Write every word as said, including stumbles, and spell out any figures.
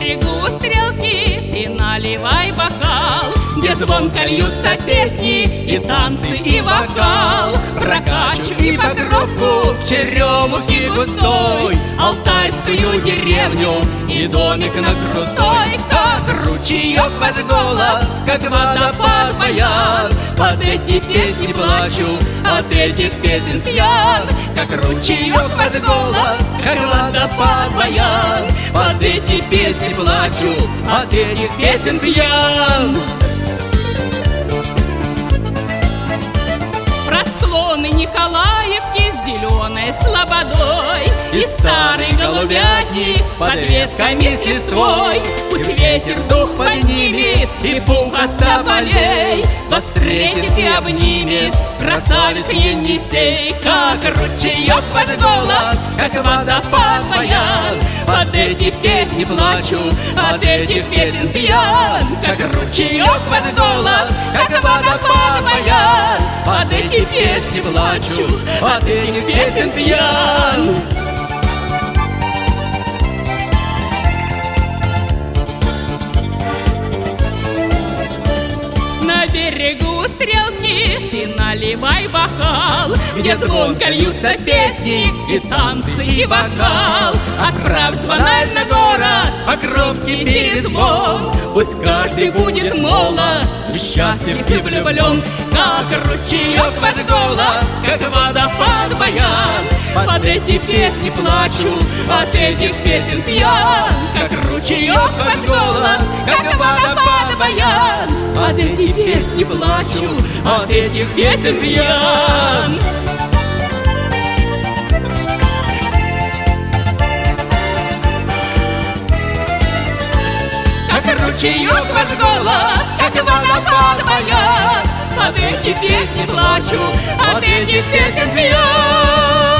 берегу стрелки, ты наливай бокал, где звонко льются песни, и танцы, и вокал. Прокачу и Покровку, в черемухе густой, Алтайскую деревню и домик на крутой. Как ручеек ваш голос, как водопад баян, под эти песни плачу, от этих песен пьян. Как ручеек ваш голос, как водопад баян, под эти песни плачу, от этих песен пьян. Про склоны Николаевки с зеленой слободой и старый голубятник под ветками с листвой. Пусть ветер дух поднимет и пух от тополей, то встретит и обнимет красавиц Енисей. Как ручеек ваш голос, как водопад баян, под эти песни плачу, от этих песен пьян. Как ручеек ваш голос, как водопад баян, под эти песни плачу, от этих песен пьян. На берегу стрелки ты наливай бокал, где звонко льются песни, и танцы, и вокал. Отправь звонарь на город, Покровский перезвон, пусть каждый будет молод, счастлив и влюблен. Как ручеек ваш голос, как водопад баян, под эти песни плачу, от этих песен пьян. Как ручеек ваш голос, как водопад баян, под эти песни плачу, от этих песен пьян. Как ручеек ваш голос, как водопад баян, под эти песни плачу, от этих песен пьян.